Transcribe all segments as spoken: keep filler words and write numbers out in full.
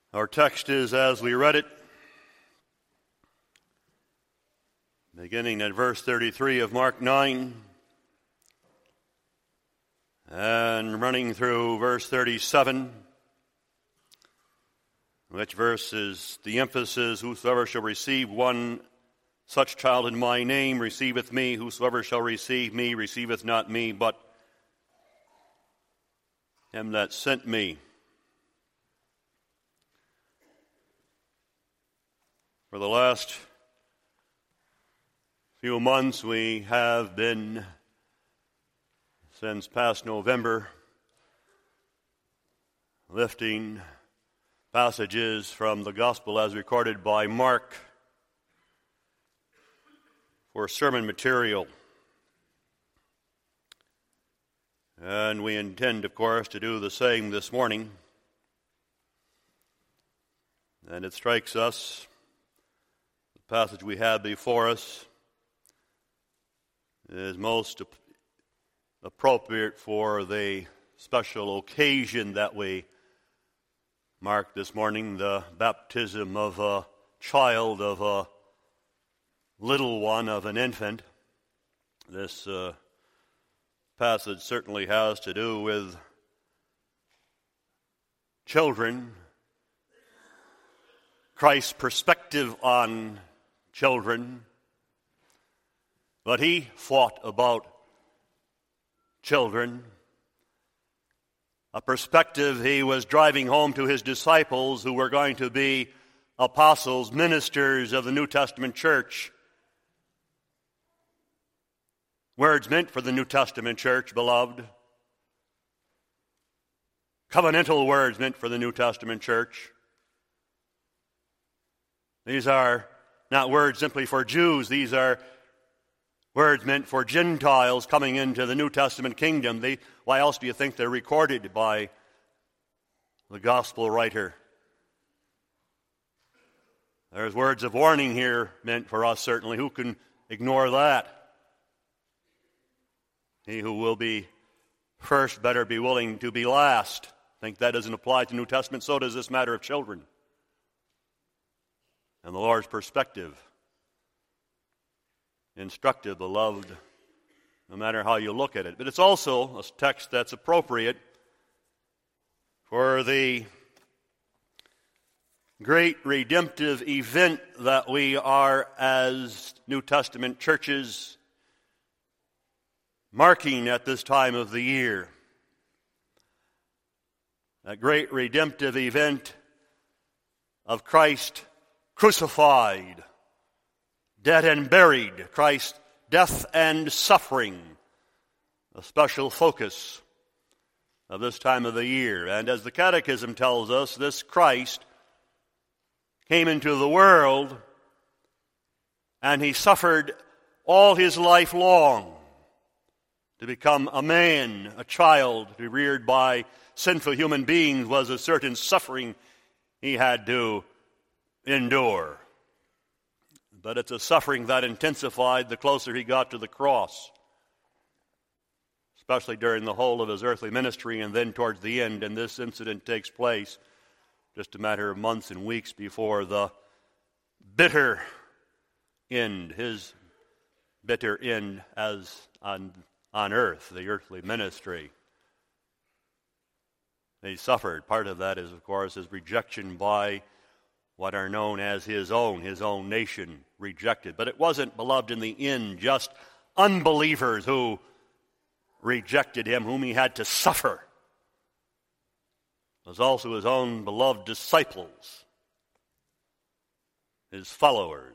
Our text is as we read it, beginning at verse thirty-three of Mark nine, and running through verse thirty-seven, which verse is the emphasis, whosoever shall receive one such child in my name receiveth me, whosoever shall receive me receiveth not me, but him that sent me. For the last few months we have been, since past November, lifting passages from the Gospel as recorded by Mark for sermon material. And we intend, of course, to do the same this morning. And it strikes us, the passage we have before us is most appropriate for the special occasion that we mark this morning, the baptism of a child, of a little one, of an infant. This uh, passage certainly has to do with children, Christ's perspective on children, but he thought about children, a perspective he was driving home to his disciples who were going to be apostles, ministers of the New Testament church. Words meant for the New Testament church, beloved. Covenantal words meant for the New Testament church. These are not words simply for Jews. These are words meant for Gentiles coming into the New Testament kingdom. They, why else do you think they're recorded by the gospel writer? There's words of warning here meant for us, certainly. Who can ignore that? He who will be first better be willing to be last. I think that doesn't apply to the New Testament. So does this matter of children. And the Lord's perspective, instructive, beloved, no matter how you look at it. But it's also a text that's appropriate for the great redemptive event that we are, as New Testament churches, marking at this time of the year. That great redemptive event of Christ crucified, dead and buried, Christ's death and suffering, a special focus of this time of the year. And as the Catechism tells us, this Christ came into the world and he suffered all his life long to become a man, a child, to be reared by sinful human beings was a certain suffering he had to endure. But it's a suffering that intensified the closer he got to the cross, especially during the whole of his earthly ministry and then towards the end. And this incident takes place just a matter of months and weeks before the bitter end, his bitter end as on, on earth, the earthly ministry. He suffered. Part of that is, of course, his rejection by what are known as his own, his own nation rejected. But it wasn't, beloved, in the end, just unbelievers who rejected him, whom he had to suffer. It was also his own beloved disciples, his followers.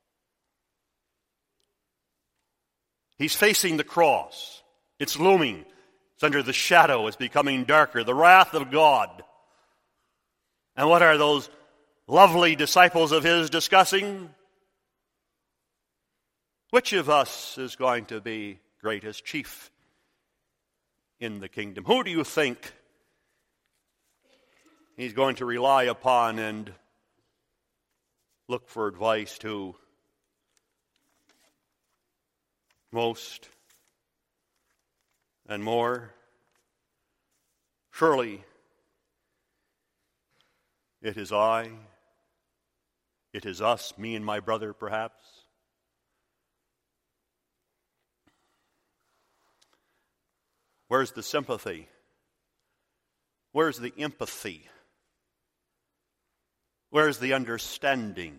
He's facing the cross. It's looming. It's under the shadow. It's becoming darker. The wrath of God. And what are those lovely disciples of his discussing? Which of us is going to be greatest, chief in the kingdom? Who do you think he's going to rely upon and look for advice to most and more? Surely It is I. It is us, me and my brother, perhaps. Where's the sympathy? Where's the empathy? Where's the understanding?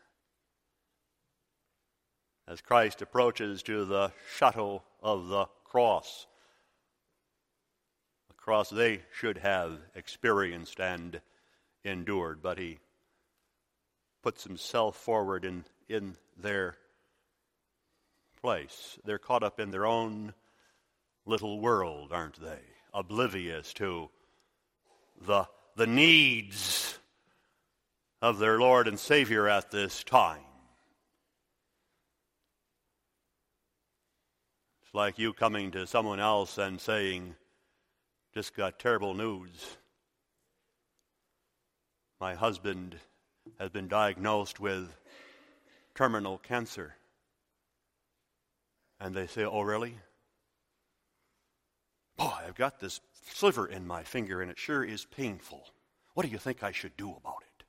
As Christ approaches to the shadow of the cross, a cross they should have experienced and endured, but he puts himself forward in, in their place. They're caught up in their own little world, aren't they? Oblivious to the, the needs of their Lord and Savior at this time. It's like you coming to someone else and saying, just got terrible news. My husband has been diagnosed with terminal cancer. And they say, oh, really? Boy, I've got this sliver in my finger and it sure is painful. What do you think I should do about it?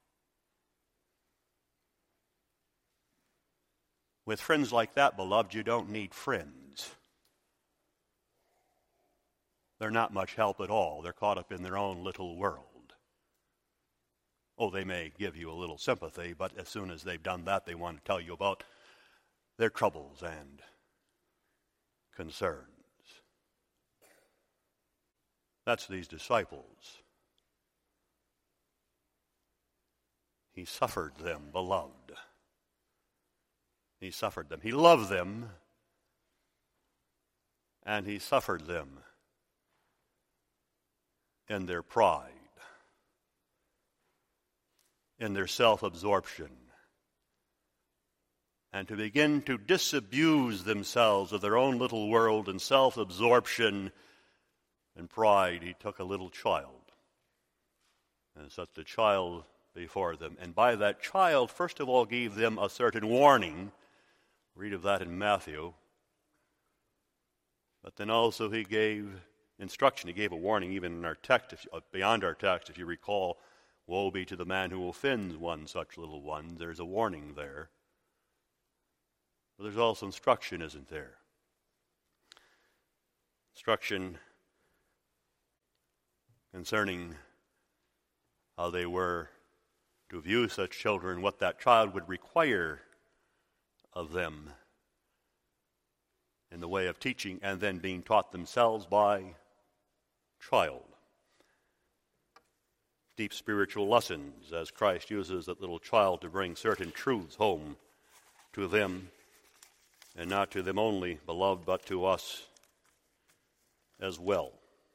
With friends like that, beloved, you don't need friends. They're not much help at all. They're caught up in their own little world. Oh, they may give you a little sympathy, but as soon as they've done that, they want to tell you about their troubles and concerns. That's these disciples. He suffered them, beloved. He suffered them. He loved them, and he suffered them in their pride, in their self-absorption, and to begin to disabuse themselves of their own little world and self-absorption and pride. He took a little child and set the child before them. And by that child, first of all, gave them a certain warning. Read of that in Matthew. But then also he gave instruction. He gave a warning even in our text, if, uh, beyond our text, if you recall, woe be to the man who offends one such little one. There's a warning there. But there's also instruction, isn't there? Instruction concerning how they were to view such children, what that child would require of them in the way of teaching and then being taught themselves by child. Deep spiritual lessons as Christ uses that little child to bring certain truths home to them, and not to them only, beloved, but to us as well.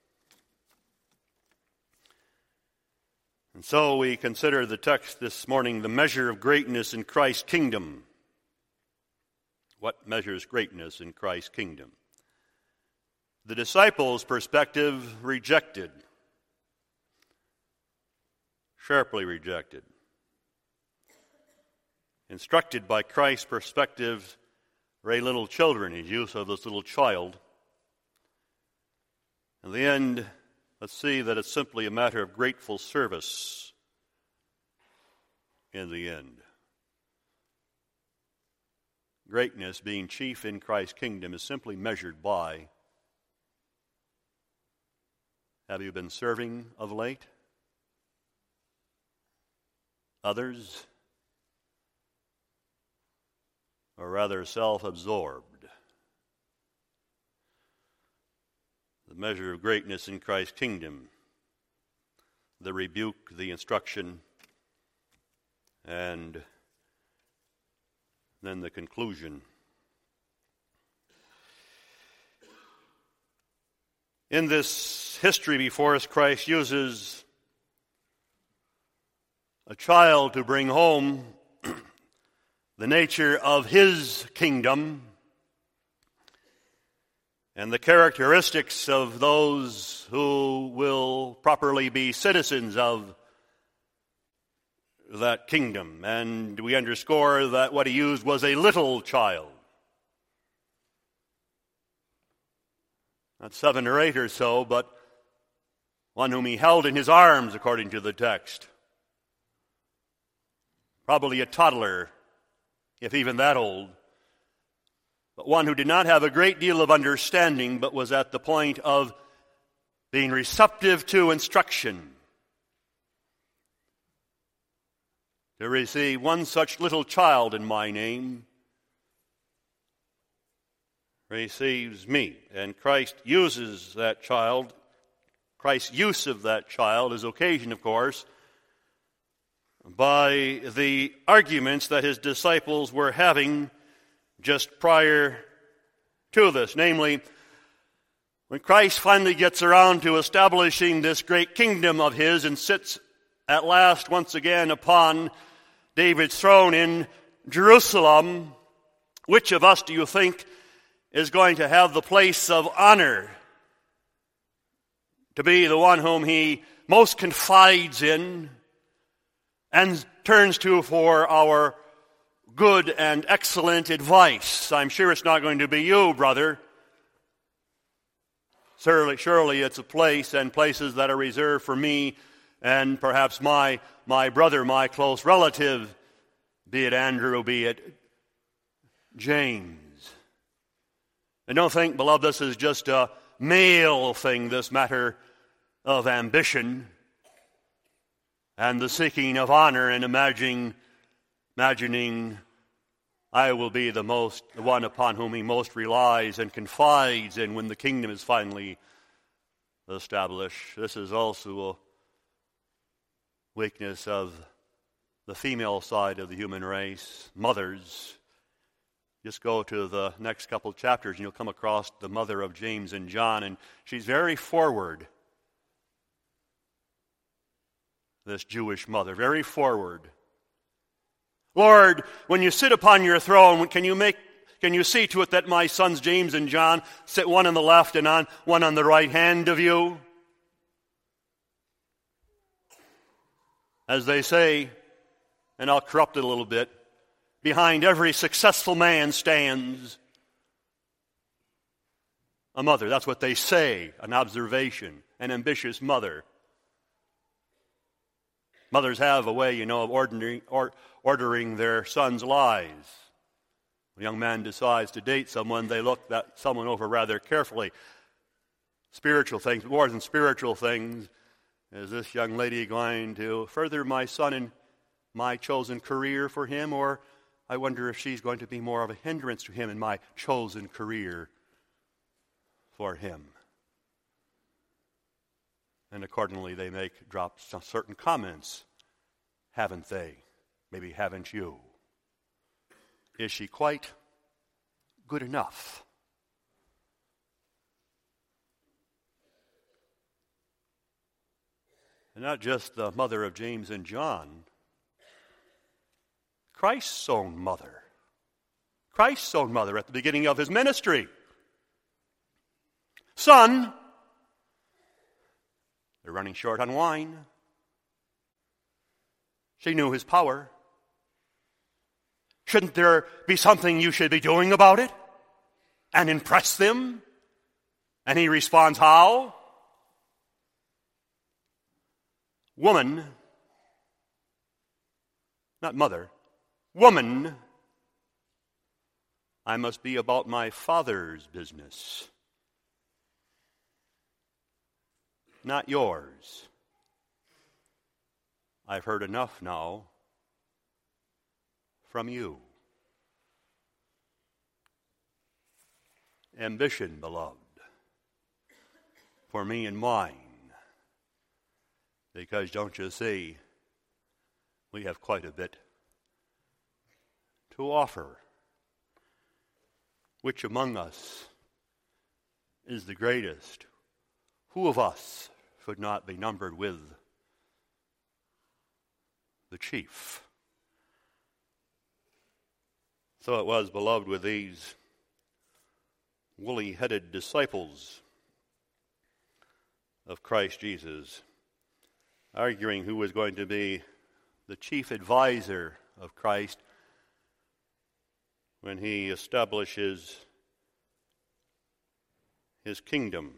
And so we consider the text this morning, the measure of greatness in Christ's kingdom. What measures greatness in Christ's kingdom? The disciples' perspective rejected, sharply rejected. Instructed by Christ's perspective, Ray little children, his use of this little child. In the end, let's see that it's simply a matter of grateful service in the end. Greatness, being chief in Christ's kingdom, is simply measured by, have you been serving of late? Others? Or rather self-absorbed? The measure of greatness in Christ's kingdom, the rebuke, the instruction, and then the conclusion. In this history before us, Christ uses a child to bring home the nature of his kingdom and the characteristics of those who will properly be citizens of that kingdom. And we underscore that what he used was a little child. Not seven or eight or so, but one whom he held in his arms, according to the text. probably a toddler, if even that old, but one who did not have a great deal of understanding, but was at the point of being receptive to instruction. To receive one such little child in my name receives me. And Christ uses that child. Christ's use of that child is occasioned, of course, by the arguments that his disciples were having just prior to this. Namely, when Christ finally gets around to establishing this great kingdom of his and sits at last once again upon David's throne in Jerusalem, which of us do you think is going to have the place of honor, to be the one whom he most confides in and turns to for our good and excellent advice? I'm sure it's not going to be you, brother. Surely, surely it's a place and places that are reserved for me and perhaps my, my brother, my close relative, be it Andrew, be it James. And don't think, beloved, this is just a male thing, this matter of ambition and the seeking of honor and imagining, imagining I will be the most, the one upon whom he most relies and confides in when the kingdom is finally established. This is also a weakness of the female side of the human race. Mothers. Just go to the next couple chapters and you'll come across the mother of James and John, and she's very forward. This Jewish mother, very forward. Lord, when you sit upon your throne, can you make, can you see to it that my sons James and John sit one on the left and on one on the right hand of you? As they say, and I'll corrupt it a little bit, behind every successful man stands a mother. That's what they say, an observation, an ambitious mother. Mothers have a way, you know, of ordering, or, ordering their sons' lives. When a young man decides to date someone, they look that someone over rather carefully. Spiritual things, more than spiritual things. Is this young lady going to further my son in my chosen career for him, or I wonder if she's going to be more of a hindrance to him in my chosen career for him? And accordingly, they make drop some certain comments. Haven't they? Maybe haven't you? Is she quite good enough? And not just the mother of James and John, Christ's own mother. Christ's own mother at the beginning of his ministry. Son, they're running short on wine. She knew his power. Shouldn't there be something you should be doing about it? And impress them? And he responds, how? Woman, not mother, woman, I must be about my Father's business, not yours. I've heard enough now from you. Ambition, beloved, for me and mine, because don't you see, we have quite a bit to offer. Which among us is the greatest? Who of us should not be numbered with the chief? So it was, beloved, with these woolly-headed disciples of Christ Jesus, arguing who was going to be the chief advisor of Christ when he establishes his kingdom.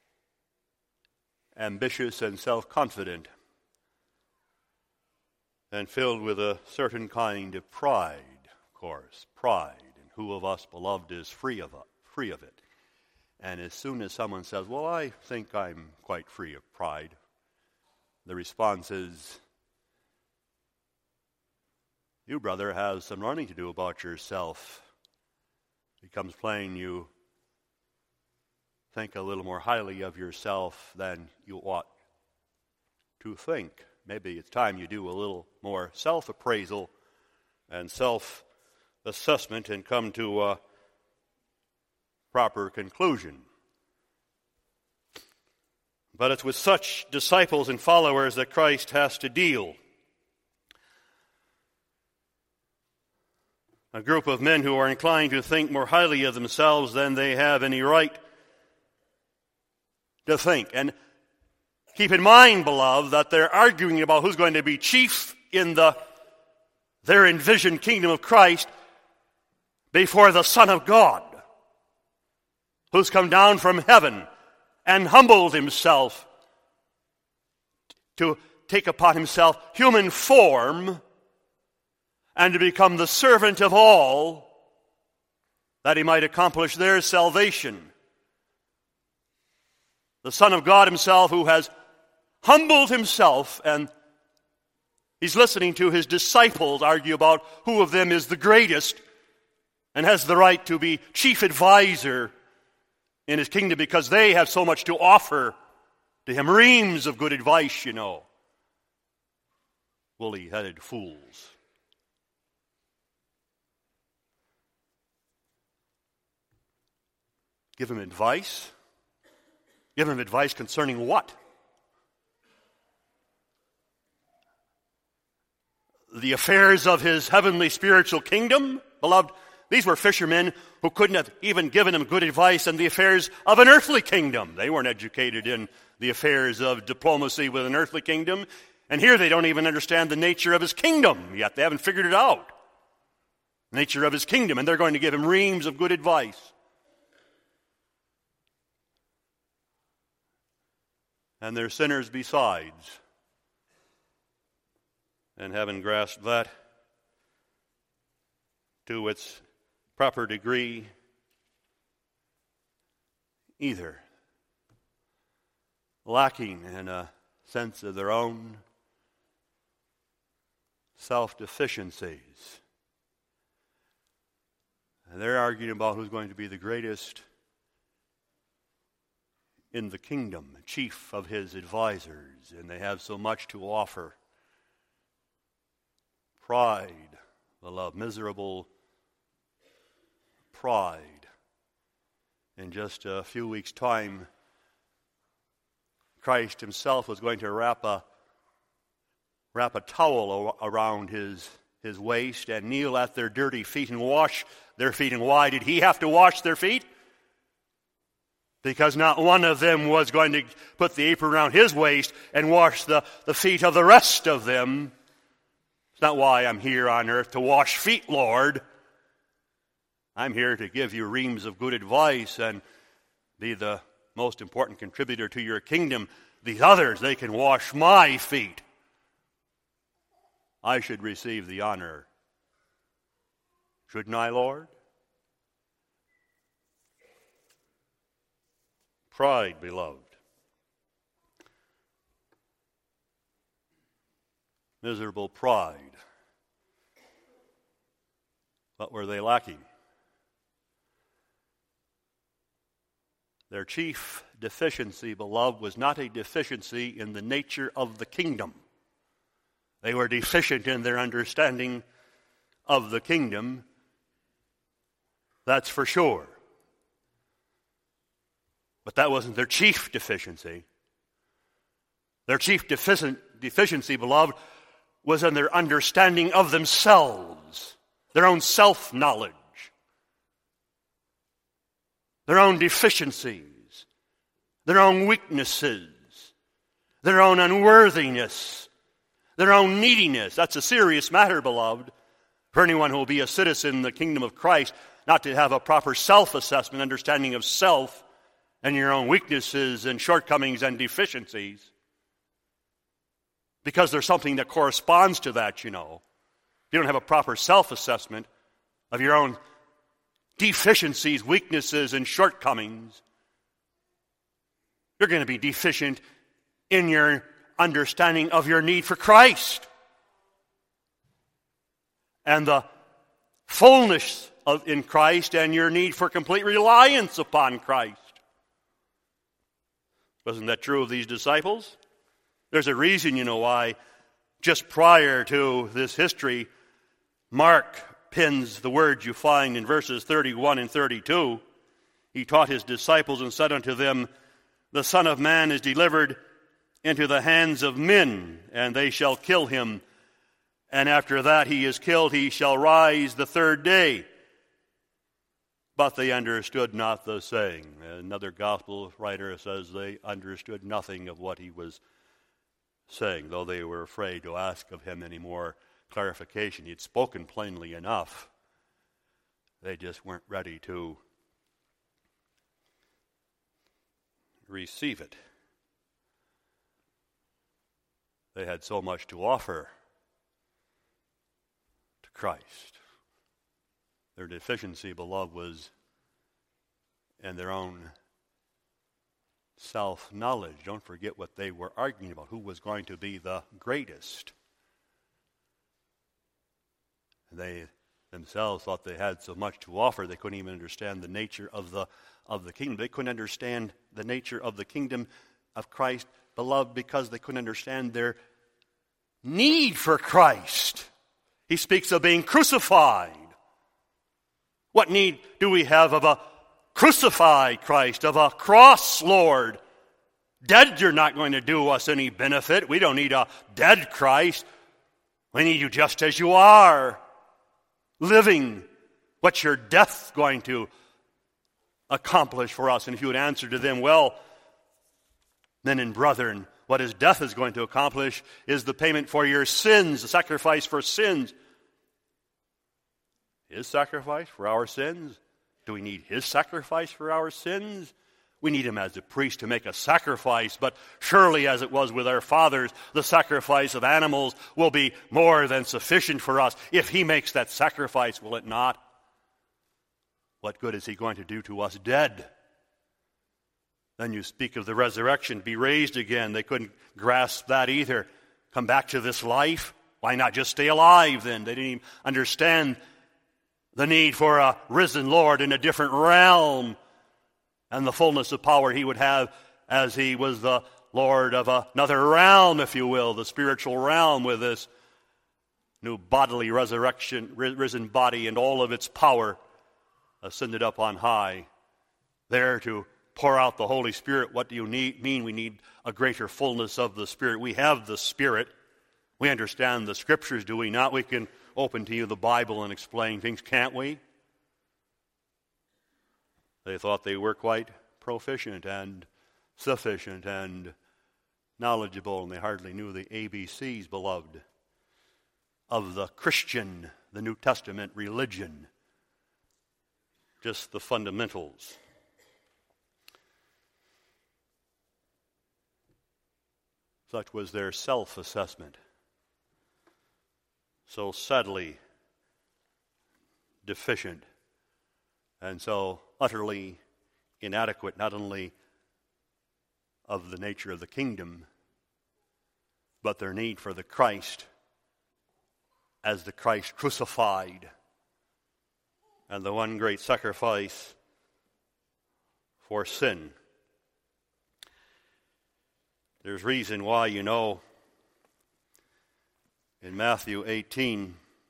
Ambitious and self-confident, and filled with a certain kind of pride, of course, pride. And who of us, beloved, is free of, free of it? And as soon as someone says, well, I think I'm quite free of pride, the response is, you, brother, have some learning to do about yourself. It becomes plain you think a little more highly of yourself than you ought to think. Maybe it's time you do a little more self-appraisal and self-assessment and come to a proper conclusion. But it's with such disciples and followers that Christ has to deal. A group of men who are inclined to think more highly of themselves than they have any right to think. And keep in mind, beloved, that they're arguing about who's going to be chief in the their envisioned kingdom of Christ before the Son of God, who's come down from heaven and humbled himself to take upon himself human form and to become the servant of all, that he might accomplish their salvation. The Son of God himself, who has humbled himself, and he's listening to his disciples argue about who of them is the greatest and has the right to be chief advisor in his kingdom, because they have so much to offer to him. Reams of good advice, you know. Woolly-headed fools. Give him advice? Give him advice concerning what? The affairs of his heavenly spiritual kingdom? Beloved, these were fishermen who couldn't have even given him good advice on the affairs of an earthly kingdom. They weren't educated in the affairs of diplomacy with an earthly kingdom. And here they don't even understand the nature of his kingdom yet. They haven't figured it out. The nature of his kingdom. And they're going to give him reams of good advice. And they're sinners besides. And having grasped that to its proper degree, either lacking in a sense of their own self-deficiencies. And they're arguing about who's going to be the greatest in the kingdom, chief of his advisors, and they have so much to offer. Pride, beloved, miserable pride. In just a few weeks' time, Christ himself was going to wrap a wrap a towel around his, his waist and kneel at their dirty feet and wash their feet. And why did he have to wash their feet? Because not one of them was going to put the apron around his waist and wash the, the feet of the rest of them. It's not why I'm here on earth to wash feet, Lord. I'm here to give you reams of good advice and be the most important contributor to your kingdom. These others, they can wash my feet. I should receive the honor. Shouldn't I, Lord? Pride, beloved. Miserable pride. What were they lacking? Their chief deficiency, beloved, was not a deficiency in the nature of the kingdom. They were deficient in their understanding of the kingdom. That's for sure. But that wasn't their chief deficiency. Their chief defici- deficiency, beloved, was in their understanding of themselves, their own self-knowledge, their own deficiencies, their own weaknesses, their own unworthiness, their own neediness. That's a serious matter, beloved, for anyone who will be a citizen in the kingdom of Christ, not to have a proper self-assessment, understanding of self, and your own weaknesses and shortcomings and deficiencies. because there's something that corresponds to that, you know. If you don't have a proper self-assessment of your own deficiencies, weaknesses, and shortcomings, you're going to be deficient in your understanding of your need for Christ and the fullness of in Christ and your need for complete reliance upon Christ. Wasn't that true of these disciples? There's a reason, you know, why just prior to this history, Mark pins the words you find in verses thirty-one and thirty-two. He taught his disciples and said unto them, the Son of Man is delivered into the hands of men, and they shall kill him. And after that he is killed, he shall rise the third day. But they understood not the saying. Another gospel writer says they understood nothing of what he was saying, though they were afraid to ask of him any more clarification. He had spoken plainly enough. They just weren't ready to receive it. They had so much to offer to Christ. Their deficiency, beloved, was in their own self-knowledge. Don't forget what they were arguing about, who was going to be the greatest. They themselves thought they had so much to offer, they couldn't even understand the nature of the of the kingdom. They couldn't understand the nature of the kingdom of Christ, beloved, because they couldn't understand their need for Christ. He speaks of being crucified. What need do we have of a crucified Christ, of a cross Lord? Dead, you're not going to do us any benefit. We don't need a dead Christ. We need you just as you are, living. What's your death going to accomplish for us? And if you would answer to them, well, men and brethren, what his death is going to accomplish is the payment for your sins, the sacrifice for sins. His sacrifice for our sins? Do we need his sacrifice for our sins? We need him as a priest to make a sacrifice, but surely as it was with our fathers, the sacrifice of animals will be more than sufficient for us. If he makes that sacrifice, will it not? What good is he going to do to us dead? Then you speak of the resurrection, be raised again. They couldn't grasp that either. Come back to this life? Why not just stay alive then? They didn't even understand the need for a risen Lord in a different realm and the fullness of power he would have as he was the Lord of another realm, if you will, the spiritual realm, with this new bodily resurrection, risen body and all of its power ascended up on high, there to pour out the Holy Spirit. What do you need, mean? We need a greater fullness of the Spirit. We have the Spirit. We understand the Scriptures, do we not? We can open to you the Bible and explain things, can't we? They thought they were quite proficient and sufficient and knowledgeable, and they hardly knew the A B Cs, beloved, of the Christian, the New Testament religion. Just the fundamentals. Such was their self-assessment. So sadly deficient and so utterly inadequate, not only of the nature of the kingdom, but their need for the Christ as the Christ crucified and the one great sacrifice for sin. There's reason why, you know, in Matthew eighteen,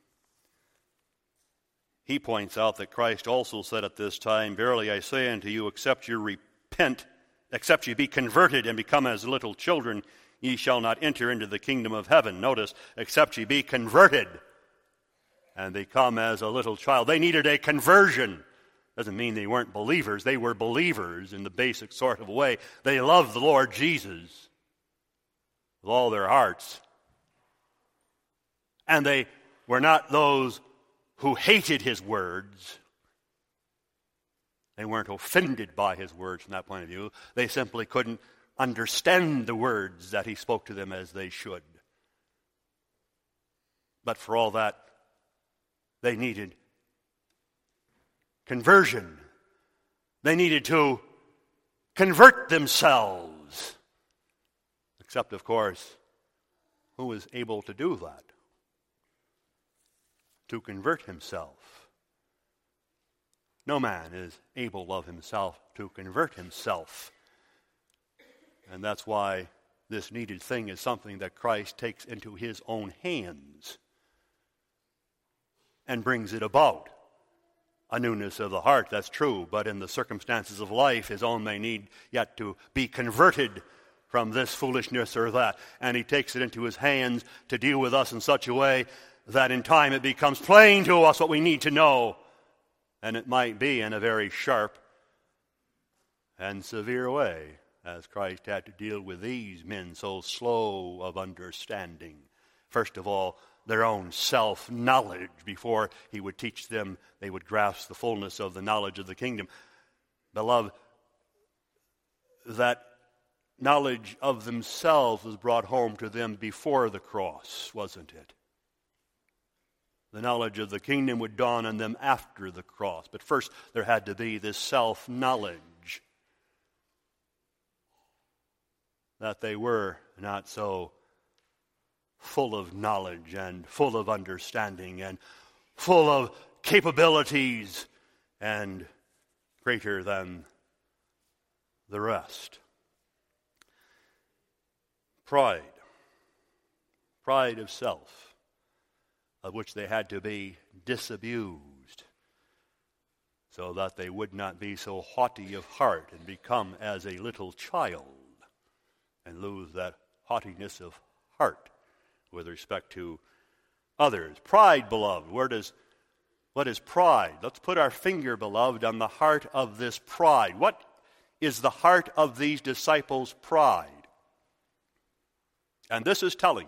he points out that Christ also said at this time, verily I say unto you, except you repent, except you be converted and become as little children, ye shall not enter into the kingdom of heaven. Notice, except ye be converted and become as a little child. They needed a conversion. Doesn't mean they weren't believers. They were believers in the basic sort of way. They loved the Lord Jesus with all their hearts. And they were not those who hated his words. They weren't offended by his words from that point of view. They simply couldn't understand the words that he spoke to them as they should. But for all that, they needed conversion. They needed to convert themselves. Except, of course, who was able to do that? To convert himself. No man is able of himself to convert himself. And that's why this needed thing is something that Christ takes into his own hands and brings it about. A newness of the heart, that's true, but in the circumstances of life, his own may need yet to be converted from this foolishness or that. And he takes it into his hands to deal with us in such a way that in time it becomes plain to us what we need to know. And it might be in a very sharp and severe way, as Christ had to deal with these men so slow of understanding. First of all, their own self-knowledge. Before he would teach them, they would grasp the fullness of the knowledge of the kingdom. Beloved, that knowledge of themselves was brought home to them before the cross, wasn't it? The knowledge of the kingdom would dawn on them after the cross. But first, there had to be this self-knowledge that they were not so full of knowledge and full of understanding and full of capabilities and greater than the rest. Pride. Pride of self, of which they had to be disabused so that they would not be so haughty of heart and become as a little child and lose that haughtiness of heart with respect to others. Pride, beloved. Where does, what is pride? Let's put our finger, beloved, on the heart of this pride. What is the heart of these disciples' pride? And this is telling.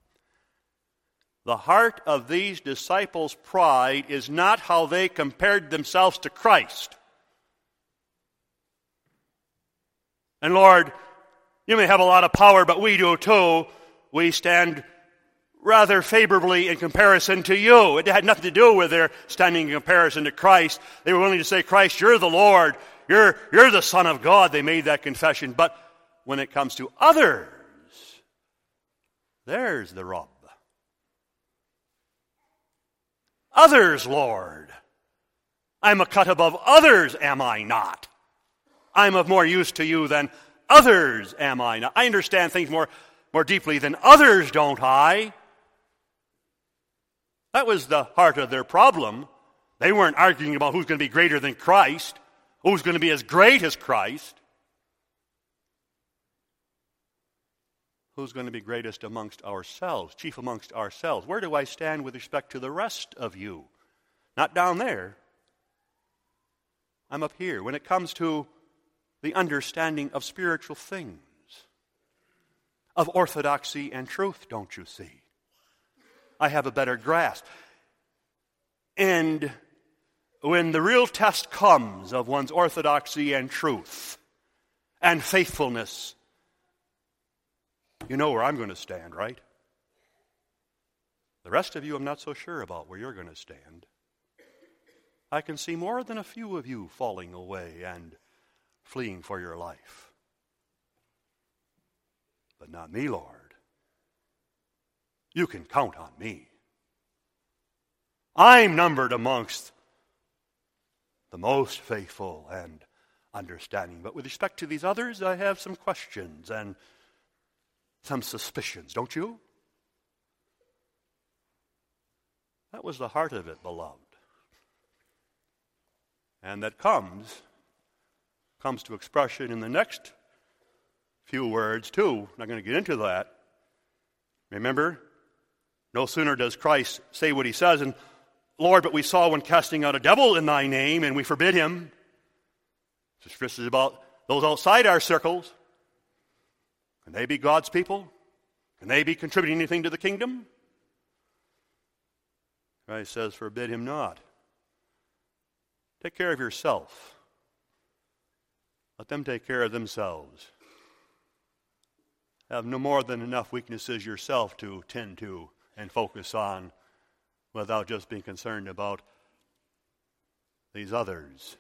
The heart of these disciples' pride is not how they compared themselves to Christ. And Lord, you may have a lot of power, but we do too. We stand rather favorably in comparison to you. It had nothing to do with their standing in comparison to Christ. They were willing to say, Christ, you're the Lord. You're, you're the Son of God. They made that confession. But when it comes to others, there's the rub. Others, Lord. I'm a cut above others, am I not? I'm of more use to you than others, am I not? I understand things more, more deeply than others, don't I? That was the heart of their problem. They weren't arguing about who's going to be greater than Christ, who's going to be as great as Christ. Who's going to be greatest amongst ourselves, chief amongst ourselves? Where do I stand with respect to the rest of you? Not down there. I'm up here. When it comes to the understanding of spiritual things, of orthodoxy and truth, don't you see? I have a better grasp. And when the real test comes of one's orthodoxy and truth and faithfulness, you know where I'm going to stand, right? The rest of you, I'm not so sure about where you're going to stand. I can see more than a few of you falling away and fleeing for your life. But not me, Lord. You can count on me. I'm numbered amongst the most faithful and understanding. But with respect to these others, I have some questions and some suspicions, don't you? That was the heart of it, beloved. And that comes, comes to expression in the next few words, too. I'm not going to get into that. Remember, no sooner does Christ say what he says, and Lord, but we saw one casting out a devil in thy name, and we forbid him. This is about those outside our circles. Can they be God's people? Can they be contributing anything to the kingdom? Christ says, forbid him not. Take care of yourself. Let them take care of themselves. Have no more than enough weaknesses yourself to tend to and focus on without just being concerned about these others.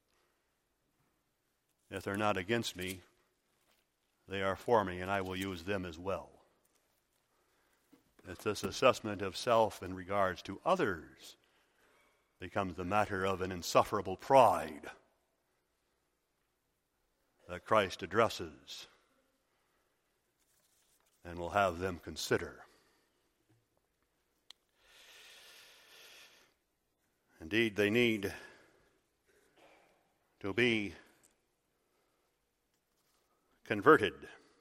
If they're not against me, they are for me, and I will use them as well. It's this assessment of self in regards to others becomes the matter of an insufferable pride that Christ addresses and will have them consider. Indeed, they need to be converted.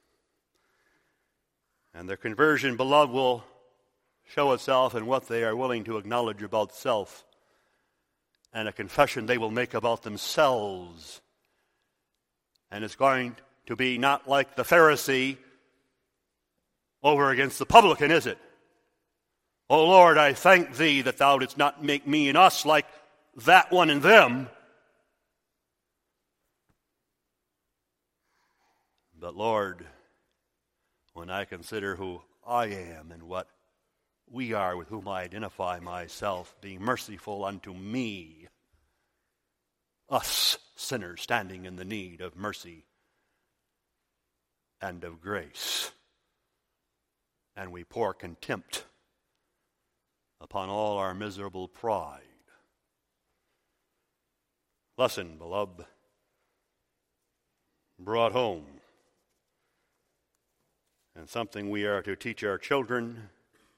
And their conversion, beloved, will show itself in what they are willing to acknowledge about self and a confession they will make about themselves. And it's going to be not like the Pharisee over against the publican, is it? O Lord, I thank thee that thou didst not make me and us like that one and them. But Lord, when I consider who I am and what we are with whom I identify myself, being merciful unto me, us sinners standing in the need of mercy and of grace, and we pour contempt upon all our miserable pride. Lesson, beloved, brought home, and something we are to teach our children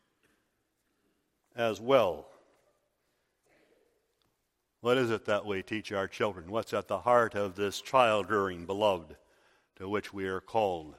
as well. What is it that we teach our children? What's at the heart of this child rearing, beloved, to which we are called?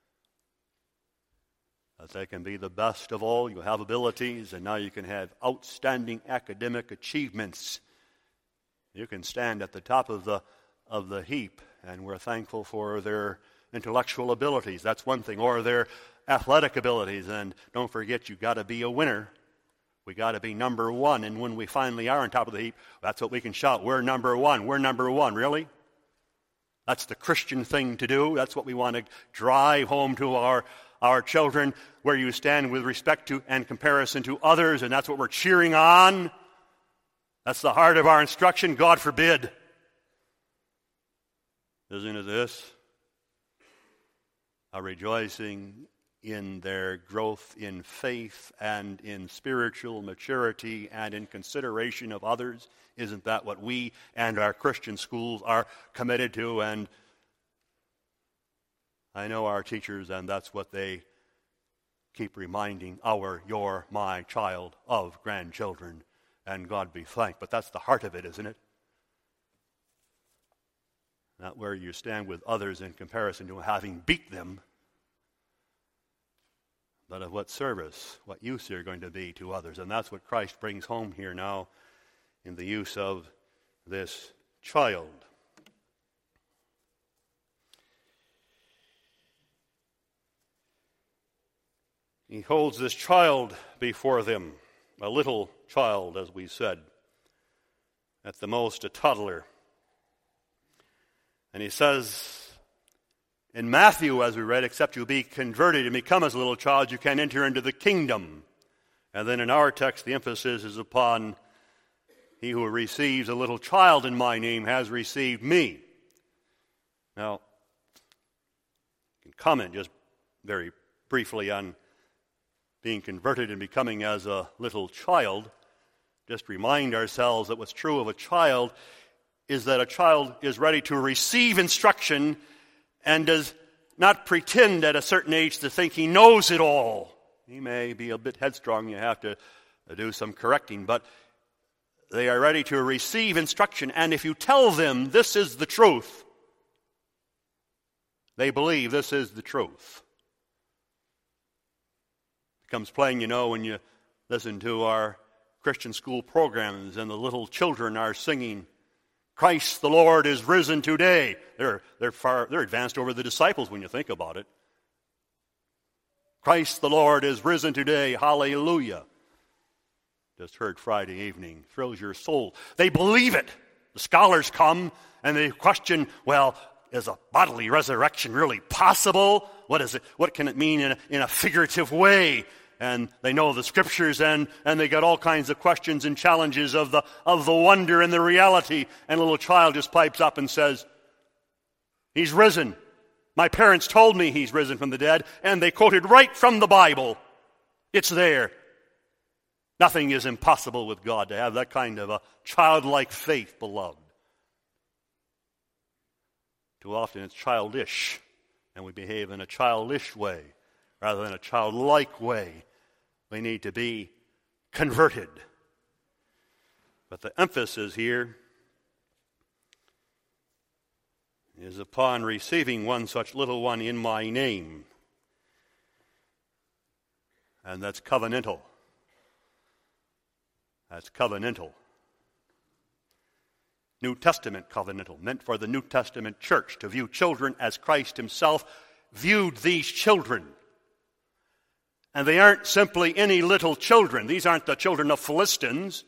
That they can be the best of all. You have abilities, and now you can have outstanding academic achievements. You can stand at the top of the of the heap, and we're thankful for their intellectual abilities. That's one thing. Or their athletic abilities. And don't forget, you've got to be a winner. We got to be number one. And when we finally are on top of the heap, that's what we can shout. We're number one. We're number one. Really? That's the Christian thing to do. That's what we want to drive home to our, our children, where you stand with respect to and comparison to others, and that's what we're cheering on. That's the heart of our instruction. God forbid. Isn't it this? A rejoicing in their growth in faith and in spiritual maturity and in consideration of others. Isn't that what we and our Christian schools are committed to? And I know our teachers, and that's what they keep reminding our, your, my child of grandchildren, and God be thanked. But that's the heart of it, isn't it? Not where you stand with others in comparison to having beat them, but of what service, what use you're going to be to others. And that's what Christ brings home here now in the use of this child. He holds this child before them, a little child, as we said, at the most a toddler. And he says in Matthew, as we read, except you be converted and become as a little child, you can enter into the kingdom. And then in our text, the emphasis is upon he who receives a little child in my name has received me. Now, I can comment just very briefly on being converted and becoming as a little child. Just remind ourselves that what's true of a child is that a child is ready to receive instruction and does not pretend at a certain age to think he knows it all. He may be a bit headstrong. You have to do some correcting, but they are ready to receive instruction. And if you tell them this is the truth, they believe this is the truth. It becomes plain, you know, when you listen to our Christian school programs and the little children are singing, Christ the Lord is risen today. They're, they're, far, they're advanced over the disciples when you think about it. Christ the Lord is risen today. Hallelujah. Just heard Friday evening. Thrills your soul. They believe it. The scholars come and they question, well, is a bodily resurrection really possible? What is it? What can it mean in a, in a figurative way? and they know the scriptures, and, and they got all kinds of questions and challenges of the, of the wonder and the reality. And a little child just pipes up and says, he's risen. My parents told me he's risen from the dead, and they quoted right from the Bible. It's there. Nothing is impossible with God. To have that kind of a childlike faith, beloved. Too often it's childish, and we behave in a childish way rather than a childlike way. We need to be converted. But the emphasis here is upon receiving one such little one in my name. And that's covenantal. That's covenantal. New Testament covenantal, meant for the New Testament church to view children as Christ himself viewed these children. And they aren't simply any little children. These aren't the children of Philistines.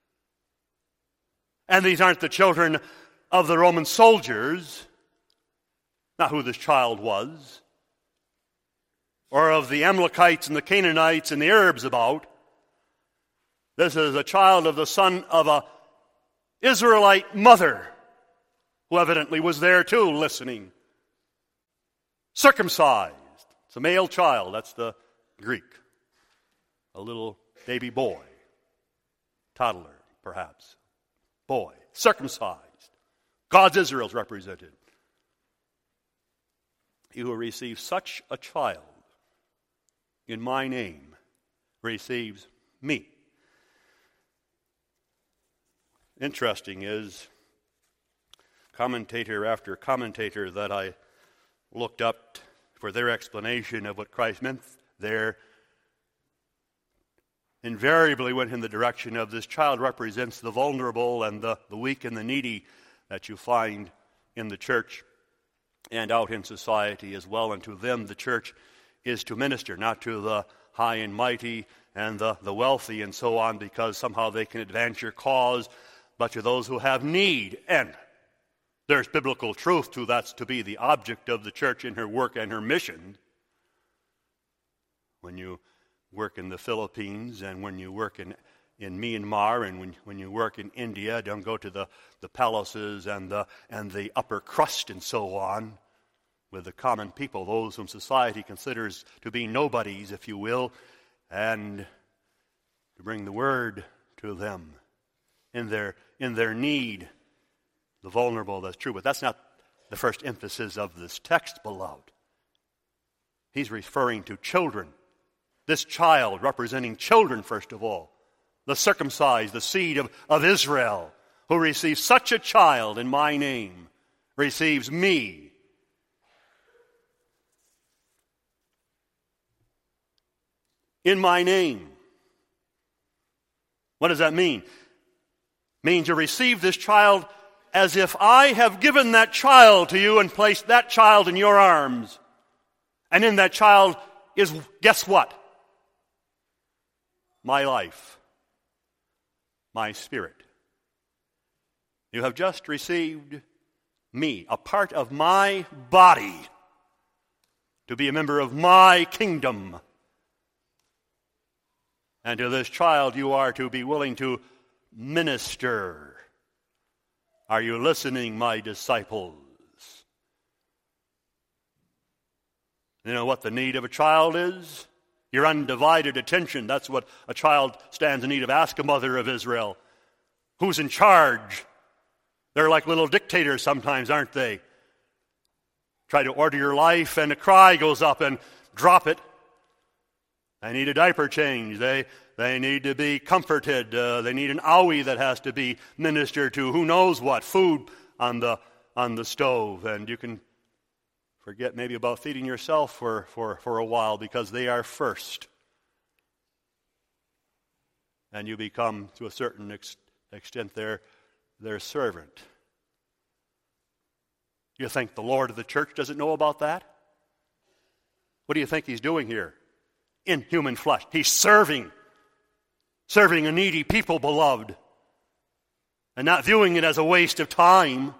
And these aren't the children of the Roman soldiers. Not who this child was. Or of the Amalekites and the Canaanites and the Arabs about. This is a child of the son of a Israelite mother, who evidently was there too, listening. Circumcised. It's a male child. That's the Greek. A little baby boy. Toddler, perhaps. Boy. Circumcised. God's Israel's represented. He who receives such a child in my name receives me. Interesting is, commentator after commentator that I looked up for their explanation of what Christ meant there invariably went in the direction of this child represents the vulnerable and the, the weak and the needy that you find in the church and out in society as well. And to them the church is to minister, not to the high and mighty and the, the wealthy and so on, because somehow they can advance your cause, but to those who have need. And there's biblical truth to that's to be the object of the church in her work and her mission. When you work in the Philippines and when you work in, in Myanmar and when, when you work in India, don't go to the, the palaces and the, and the upper crust and so on with the common people, those whom society considers to be nobodies, if you will, and to bring the word to them in their in their need, the vulnerable, that's true. But that's not the first emphasis of this text, beloved. He's referring to children. This child representing children, first of all. The circumcised, the seed of, of Israel, who receives such a child in my name, receives me. In my name. What does that mean? Means you receive this child as if I have given that child to you and placed that child in your arms. And in that child is, guess what? My life. My spirit. You have just received me, a part of my body, to be a member of my kingdom. And to this child you are to be willing to minister. Are you listening, my disciples? You know what the need of a child is? Your undivided attention. That's what a child stands in need of. Ask a mother of Israel. Who's in charge? They're like little dictators sometimes, aren't they? Try to order your life and a cry goes up and drop it. They need a diaper change. They they need to be comforted. Uh, they need an owie that has to be ministered to. Who knows what? Food on the on the stove. And you can forget maybe about feeding yourself for, for, for a while because they are first. And you become, to a certain ex- extent, their, their servant. You think the Lord of the church doesn't know about that? What do you think he's doing here? In human flesh. He's serving. Serving a needy people, beloved. And not viewing it as a waste of time,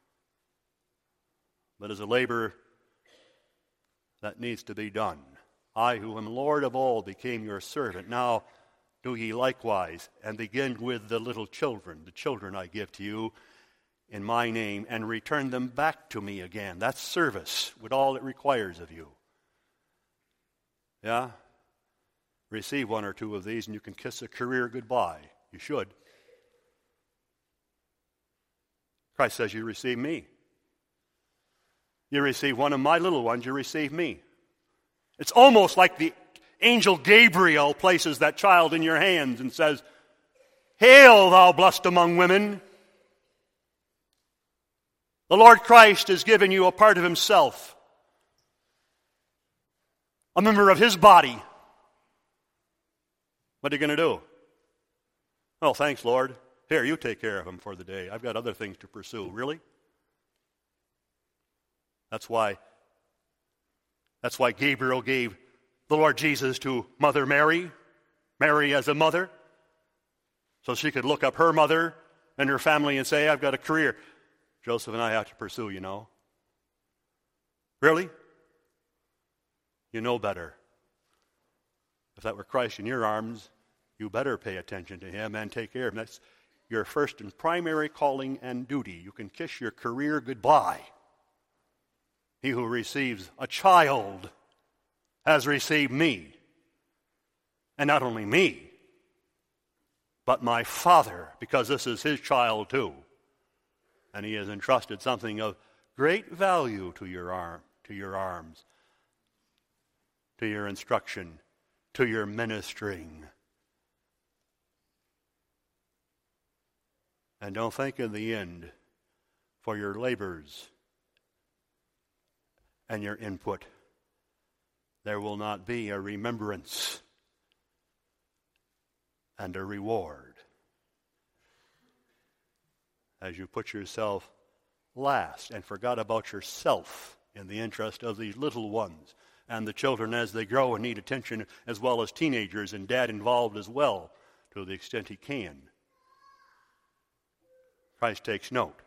but as a labor that needs to be done. I who am Lord of all became your servant. Now do ye likewise, and begin with the little children. The children I give to you in my name, and return them back to me again. That's service with all it requires of you. Yeah? Receive one or two of these and you can kiss a career goodbye. You should. Christ says, you receive me. You receive one of my little ones, you receive me. It's almost like the angel Gabriel places that child in your hands and says, Hail, thou blessed among women. The Lord Christ has given you a part of himself, a member of his body. What are you going to do? Oh, thanks, Lord. Here, you take care of him for the day. I've got other things to pursue. Really? That's why, that's why Gabriel gave the Lord Jesus to Mother Mary, Mary as a mother, so she could look up her mother and her family and say, I've got a career Joseph and I have to pursue, you know. Really? You know better. If that were Christ in your arms, you better pay attention to him and take care of him. That's your first and primary calling and duty. You can kiss your career goodbye. He who receives a child has received me. And not only me, but my Father, because this is his child too. And he has entrusted something of great value to your arm, to your arms, to your instruction, to your ministering. And don't think in the end, for your labors and your input, there will not be a remembrance and a reward. As you put yourself last and forgot about yourself in the interest of these little ones and the children as they grow and need attention, as well as teenagers, and dad involved as well to the extent he can. Christ takes note.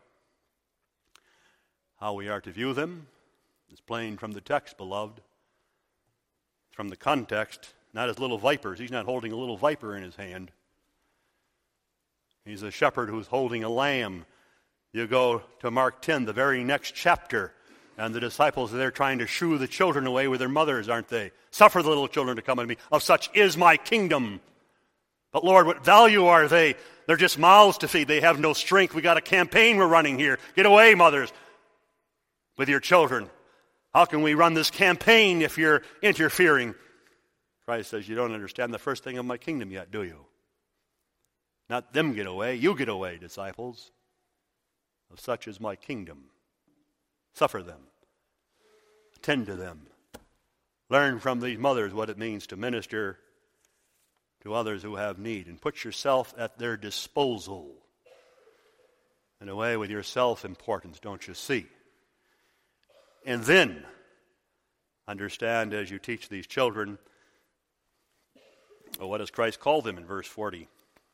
How we are to view them is plain from the text, beloved. From the context, not as little vipers. He's not holding a little viper in his hand. He's a shepherd who's holding a lamb. You go to Mark ten, the very next chapter, and the disciples are there trying to shoo the children away with their mothers, aren't they? Suffer the little children to come unto me. Of such is my kingdom. But Lord, what value are they? They're just mouths to feed. They have no strength. We got a campaign we're running here. Get away, mothers, with your children. How can we run this campaign if you're interfering? Christ says, you don't understand the first thing of my kingdom yet, do you? Not them get away, you get away, disciples. Of such is my kingdom. Suffer them. Attend to them. Learn from these mothers what it means to minister to others who have need, and put yourself at their disposal. In a way with your self-importance, don't you see? And then, understand as you teach these children, well, what does Christ call them in verse forty?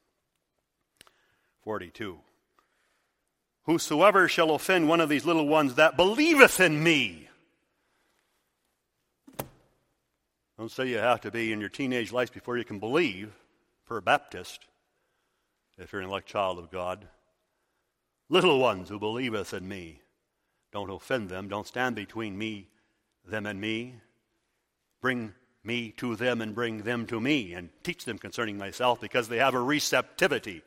forty-two. Whosoever shall offend one of these little ones that believeth in me. Don't say you have to be in your teenage life before you can believe, per Baptist, if you're an elect child of God. Little ones who believeth in me. Don't offend them. Don't stand between me, them and me. Bring me to them and bring them to me, and teach them concerning myself, because they have a receptivity.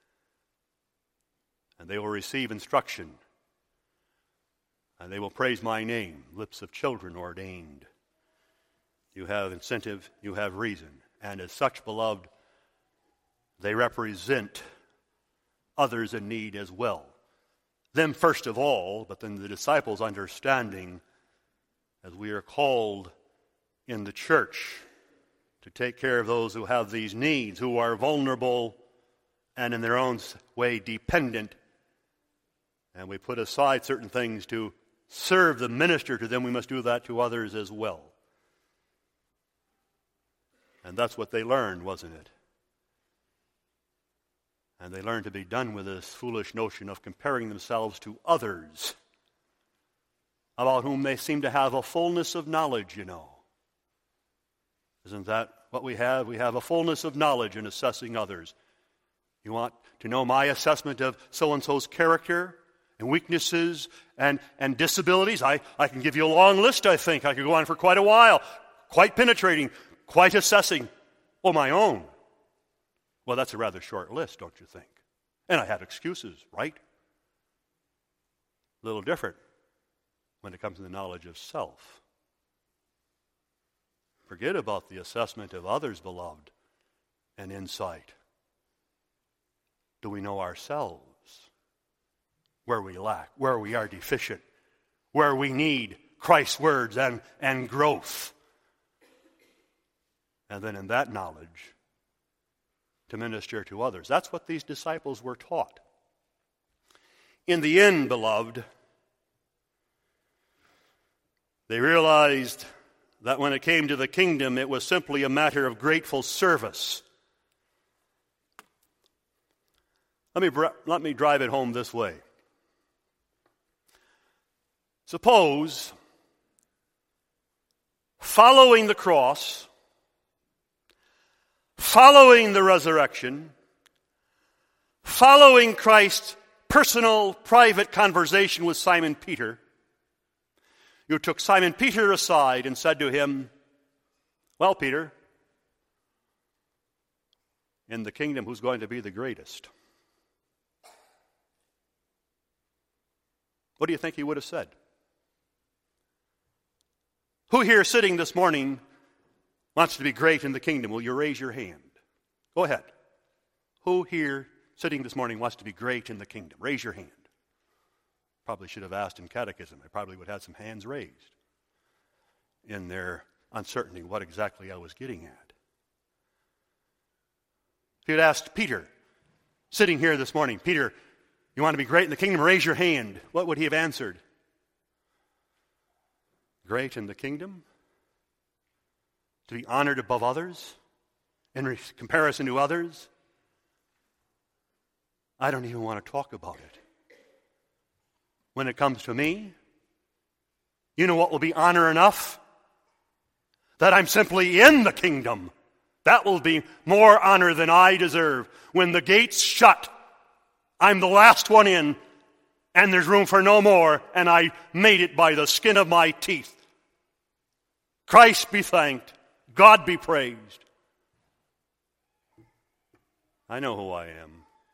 And they will receive instruction. And they will praise my name, lips of children ordained. You have incentive, you have reason. And as such, beloved, they represent others in need as well. Them first of all, but then the disciples understanding, as we are called in the church to take care of those who have these needs, who are vulnerable and in their own way dependent. And we put aside certain things to serve the minister to them. We must do that to others as well. And that's what they learned, wasn't it? And they learned to be done with this foolish notion of comparing themselves to others, about whom they seem to have a fullness of knowledge, you know. Isn't that what we have? We have a fullness of knowledge in assessing others. You want to know my assessment of so-and-so's character and weaknesses and, and disabilities? I, I can give you a long list, I think. I could go on for quite a while, quite penetrating, quite assessing. Oh, my own. Well, that's a rather short list, don't you think? And I have excuses, right? A little different when it comes to the knowledge of self. Forget about the assessment of others, beloved, and insight. Do we know ourselves? Where we lack, where we are deficient, where we need Christ's words and, and growth. And then in that knowledge, to minister to others. That's what these disciples were taught. In the end, beloved, they realized that when it came to the kingdom, it was simply a matter of grateful service. Let me, let me drive it home this way. Suppose, following the cross, following the resurrection, following Christ's personal, private conversation with Simon Peter, you took Simon Peter aside and said to him, well, Peter, in the kingdom, who's going to be the greatest? What do you think he would have said? Who here sitting this morning wants to be great in the kingdom? Will you raise your hand? Go ahead. Who here sitting this morning wants to be great in the kingdom? Raise your hand. Probably should have asked in catechism. I probably would have had some hands raised in their uncertainty what exactly I was getting at. If you'd asked Peter, sitting here this morning, Peter, you want to be great in the kingdom? Raise your hand. What would he have answered? Great in the kingdom? To be honored above others? In re- comparison to others? I don't even want to talk about it. When it comes to me, you know what will be honor enough? That I'm simply in the kingdom. That will be more honor than I deserve. When the gates shut, I'm the last one in, and there's room for no more, and I made it by the skin of my teeth. Christ be thanked. God be praised. I know who I am.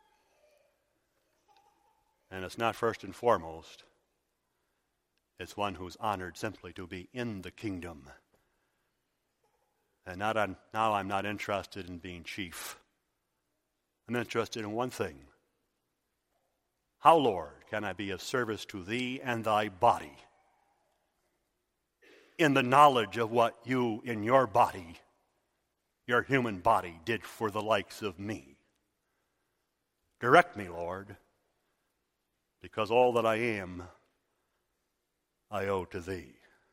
And it's not first and foremost. It's one who's honored simply to be in the kingdom. And not on, now I'm not interested in being chief. I'm interested in one thing. How, Lord, can I be of service to thee and thy body? In the knowledge of what you in your body, your human body, did for the likes of me. Direct me, Lord, because all that I am, I owe to thee.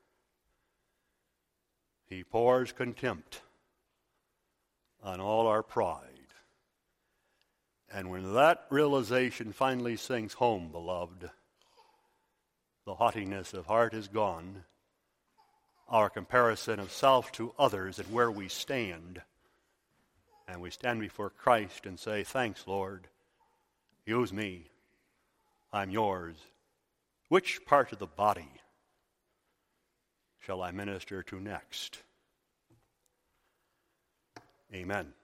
He pours contempt on all our pride. And when that realization finally sinks home, beloved, the haughtiness of heart is gone. Our comparison of self to others and where we stand. And we stand before Christ and say, thanks, Lord. Use me. I'm yours. Which part of the body shall I minister to next? Amen.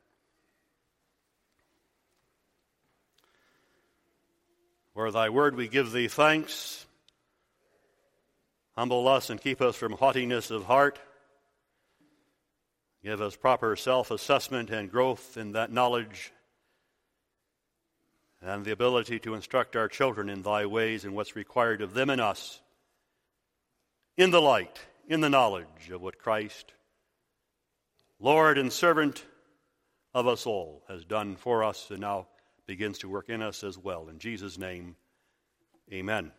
For thy word we give thee thanks. Humble us and keep us from haughtiness of heart. Give us proper self-assessment and growth in that knowledge and the ability to instruct our children in thy ways and what's required of them and us in the light, in the knowledge of what Christ, Lord and servant of us all, has done for us and now begins to work in us as well. In Jesus' name, amen.